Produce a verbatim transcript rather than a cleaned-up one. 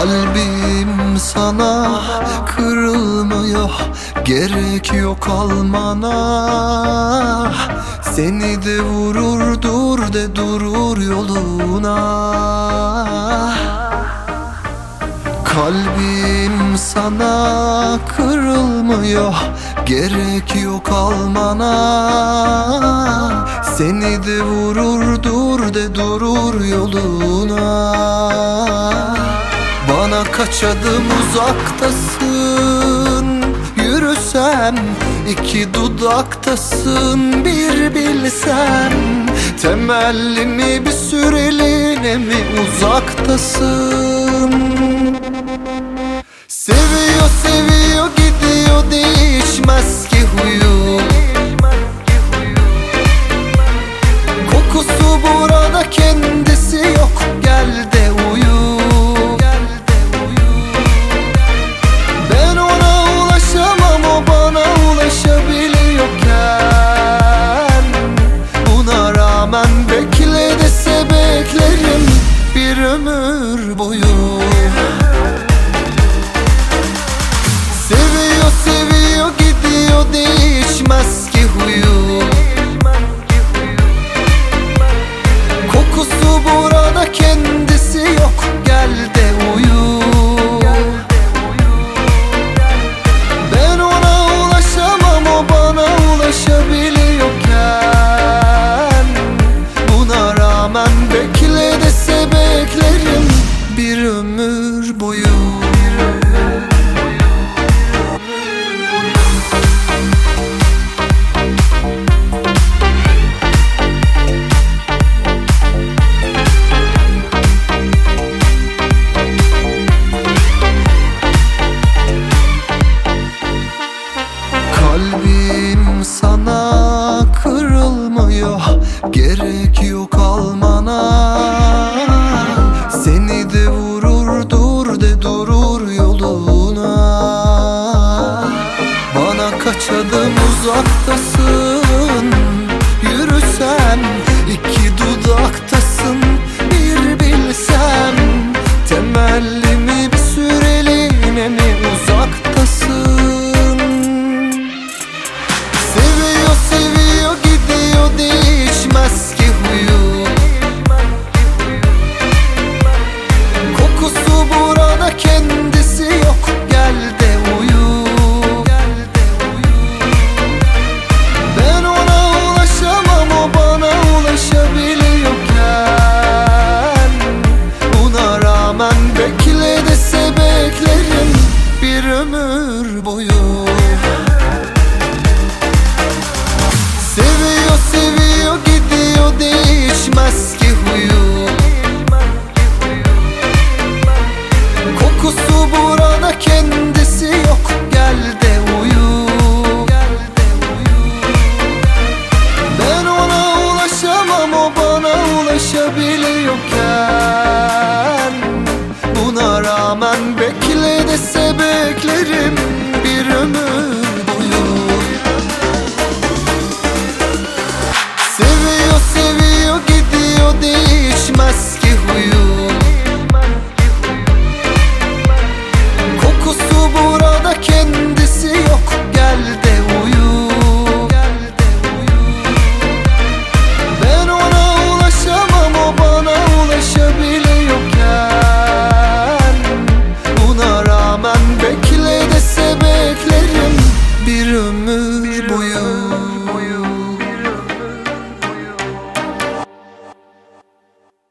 Kalbim sana kırılmıyor, gerek yok almana. Seni de vurur dur de durur yoluna. Kalbim sana kırılmıyor, gerek yok almana. Seni de vurur dur de durur yoluna. Bana kaç adım uzaktasın, yürüsem iki dudaktasın. Bir bilsem temellini bir süreliğine mi uzaktasın. Seviyor seviyor gidiyor, değişmez ki huyu. Kokusu burada, kendisi yok, gel de uyu. Ben ona ulaşamam, o bana ulaşabiliyorken. Buna rağmen bekle dese beklerim bir ömür boyu. Seviyor seviyor gidiyor, değişmez ki huyu. Kokusu burada, kendisi yok, gel de uyu. Ben ona ulaşamam, o bana ulaşabiliyorken. Buna rağmen bekle dese beklerim bir ömür boyu. Kalbim sana kırılmıyor, gerek yok almana. Seni de vurur dur de durur yoluna. Bana kaç adım uzaktasın, yürüsem iki dudaktasın. Bir bilsem temellimi bir süreliğine mi uzaktasın. Seviyor seviyor gidiyor, değişmez ki huyu. Kokusu burada, kendisi yok, gel de uyu. Ben ona ulaşamam, o bana ulaşabiliyorken. Buna rağmen bekle dese beklerim bir ömür boyu. Seviyor seviyor gidiyor, değişmez ki huyu. Kokusu burada, kendisi yok, gel de uyu. Ben ona ulaşamam, o bana ulaşabiliyorken. Buna rağmen bekle dese beklerim bir ömür boyu. Seviyor seviyor gidiyor, değişmez ki huyu. Kokusu burada, kendisi yok, gel de uyu. Ben ona ulaşamam, o bana ulaşabiliyorken. Buna rağmen bekle dese beklerim bir ömür